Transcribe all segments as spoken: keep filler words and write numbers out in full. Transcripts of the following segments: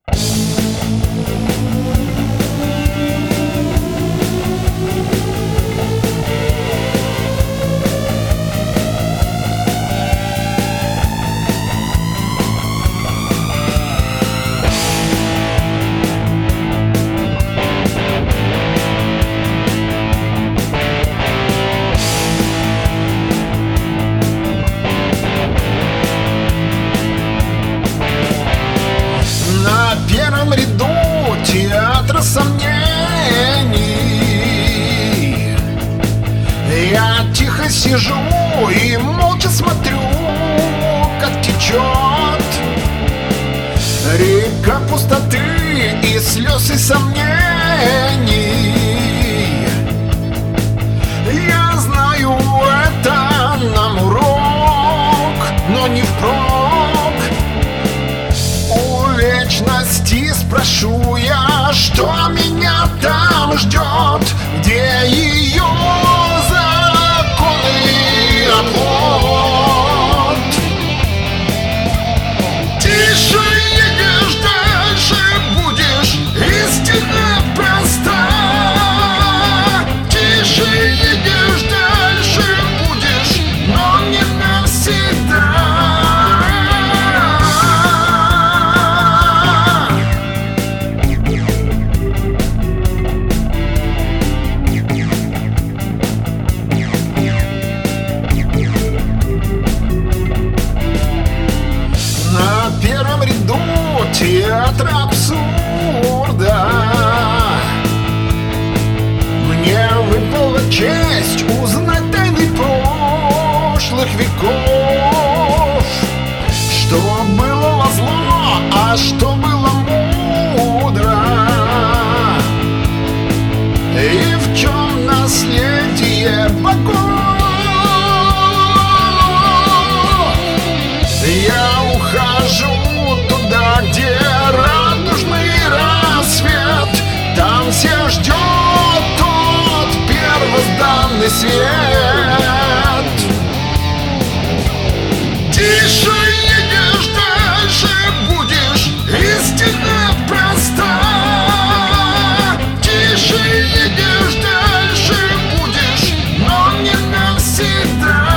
Театра сомнений. Я тихо сижу и молча смотрю, как течет река пустоты и слез и сомнений. Я знаю, это нам урок, но не впрок. У вечности спрошу я, что меня там ждет, где ее законы оплот. Тише едешь, дальше будешь, истина проста. Тише едешь, дальше будешь, но не навсегда. Театр абсурда. Мне выпала честь узнать тайны прошлых веков. Что было во зло, а что было мудро, и в чем наследие богов. Я ухожу туда, где радужный рассвет. Там всех ждет тот первозданный свет. Тише едешь, дальше будешь, истина проста. Тише едешь, дальше будешь, но не навсегда.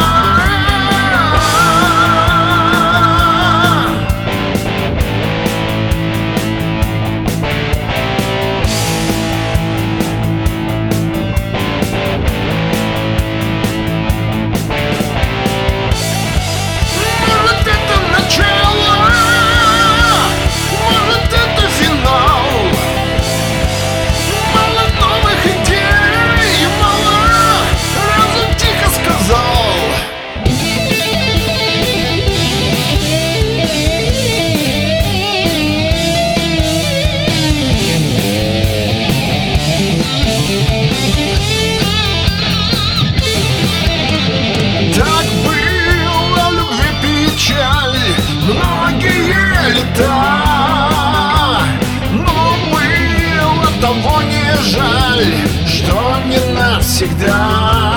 Многие лета, но было того не жаль, что не навсегда.